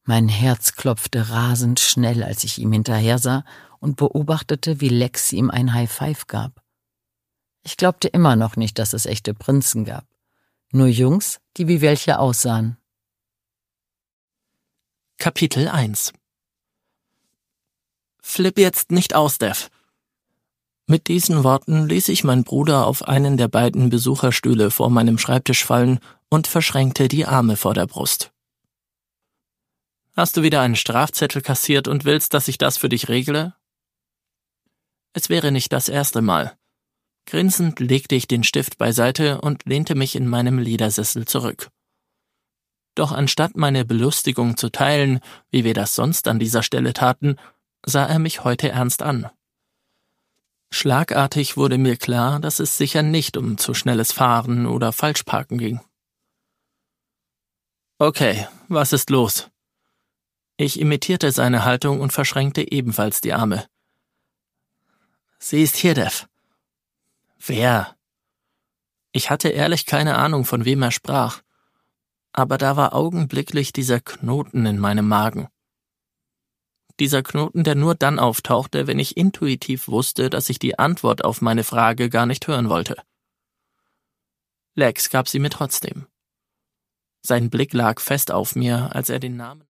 Mein Herz klopfte rasend schnell, als ich ihm hinterhersah und beobachtete, wie Lex ihm ein High Five gab. Ich glaubte immer noch nicht, dass es echte Prinzen gab. Nur Jungs, die wie welche aussahen. Kapitel 1 Flipp jetzt nicht aus, Dev. Mit diesen Worten ließ ich meinen Bruder auf einen der beiden Besucherstühle vor meinem Schreibtisch fallen und verschränkte die Arme vor der Brust. Hast du wieder einen Strafzettel kassiert und willst, dass ich das für dich regle? Es wäre nicht das erste Mal. Grinsend legte ich den Stift beiseite und lehnte mich in meinem Ledersessel zurück. Doch anstatt meine Belustigung zu teilen, wie wir das sonst an dieser Stelle taten, sah er mich heute ernst an. Schlagartig wurde mir klar, dass es sicher nicht um zu schnelles Fahren oder Falschparken ging. Okay, was ist los? Ich imitierte seine Haltung und verschränkte ebenfalls die Arme. Sie ist hier, Dev. Wer? Ich hatte ehrlich keine Ahnung, von wem er sprach. Aber da war augenblicklich dieser Knoten in meinem Magen. Dieser Knoten, der nur dann auftauchte, wenn ich intuitiv wusste, dass ich die Antwort auf meine Frage gar nicht hören wollte. Lex gab sie mir trotzdem. Sein Blick lag fest auf mir, als er den Namen